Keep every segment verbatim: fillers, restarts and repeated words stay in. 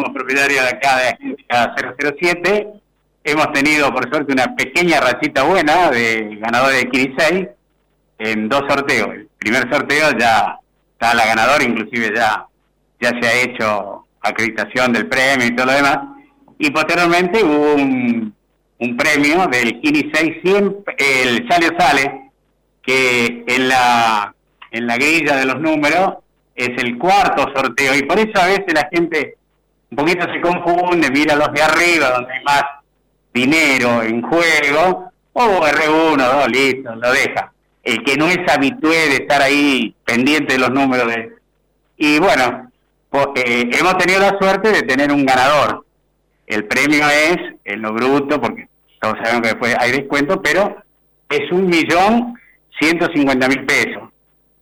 somos propietarios de acá de Agencia cero cero siete. Hemos tenido, por suerte, una pequeña rachita buena de ganadores de Kini seis en dos sorteos. El primer sorteo ya está la ganadora, inclusive ya, ya se ha hecho acreditación del premio y todo lo demás. Y posteriormente hubo un, un premio del Kini seis, siempre, el Sale o Sale, que en la, en la grilla de los números es el cuarto sorteo. Y por eso a veces la gente un poquito se confunde, mira los de arriba, donde hay más dinero en juego, o R uno, dos, listo, lo deja. El que no es habitué de estar ahí pendiente de los números de... Y bueno, pues, eh, hemos tenido la suerte de tener un ganador. El premio es en lo bruto, porque todos sabemos que después hay descuento, pero es un millón ciento cincuenta mil pesos.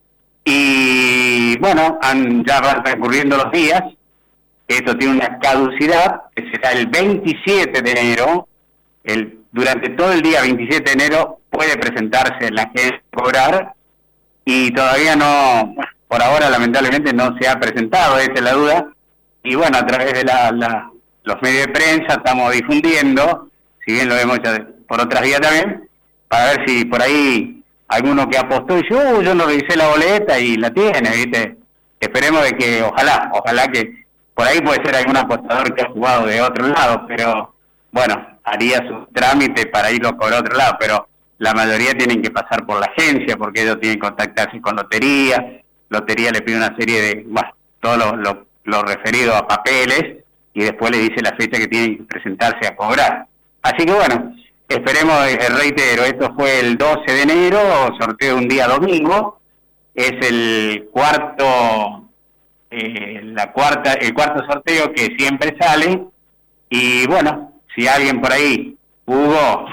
Y bueno, han, ya van transcurriendo los días. Esto tiene una caducidad, que será el veintisiete de enero. El, durante todo el día veintisiete de enero puede presentarse en la agencia a cobrar, y todavía no, por ahora lamentablemente no se ha presentado, esa es la duda. Y bueno, a través de la, la, los medios de prensa estamos difundiendo, si bien lo hemos hecho por otras vías también, para ver si por ahí alguno que apostó y yo, yo no revisé la boleta y la tiene, ¿viste? Esperemos de que, ojalá, ojalá que por ahí puede ser algún apostador que ha jugado de otro lado, pero bueno, haría su trámite para irlo por otro lado, pero la mayoría tienen que pasar por la agencia, porque ellos tienen que contactarse con lotería, lotería le pide una serie de, bueno, todo lo, lo, lo referido a papeles, y después le dice la fecha que tienen que presentarse a cobrar. Así que bueno, esperemos, eh, reitero, esto fue el doce de enero, sorteo un día domingo, es el cuarto, eh, la cuarta, el cuarto sorteo que siempre sale, y bueno, si alguien por ahí jugó,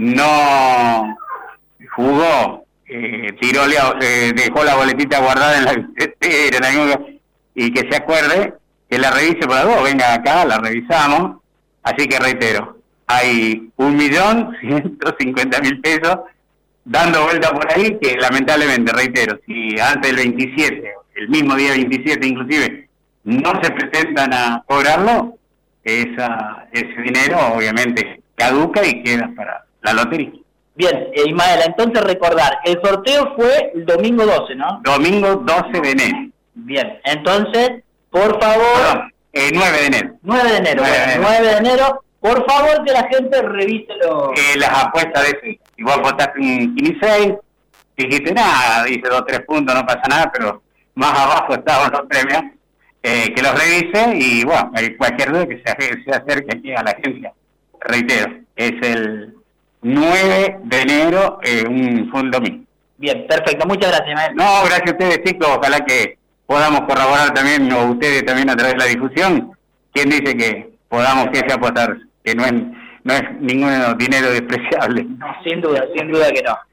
no jugó, eh, tiró, eh, dejó la boletita guardada en la billetera, y que se acuerde, que la revise por la dos, venga acá, la revisamos. Así que reitero, hay un millón ciento cincuenta mil pesos dando vuelta por ahí, que lamentablemente, reitero, si antes del veintisiete, el mismo día veintisiete inclusive, no se presentan a cobrarlo, esa, ese dinero obviamente caduca y queda para la lotería. Bien, eh, Ismael, entonces recordar, el sorteo fue el domingo doce, ¿no? Domingo doce de enero. Bien, entonces, por favor... Perdón, eh, nueve de enero. nueve de enero, nueve de enero. nueve de enero, por favor que la gente revise los... Eh, las apuestas de ese. Si vos votaste un Kini seis, dijiste nada, dice dos, tres puntos, no pasa nada, pero más abajo estaban los premios. Eh, que los revise y bueno, cualquier duda que se, se acerque aquí a la agencia. Reitero, es el nueve de enero, eh, un, fue un domingo. Bien, perfecto, muchas gracias, Ismael. No, gracias a ustedes, chicos, ojalá que podamos corroborar también, o ustedes también a través de la difusión, quien dice que podamos que ese apostar, que no es, no es ningún dinero despreciable. No, sin duda, sin duda que no.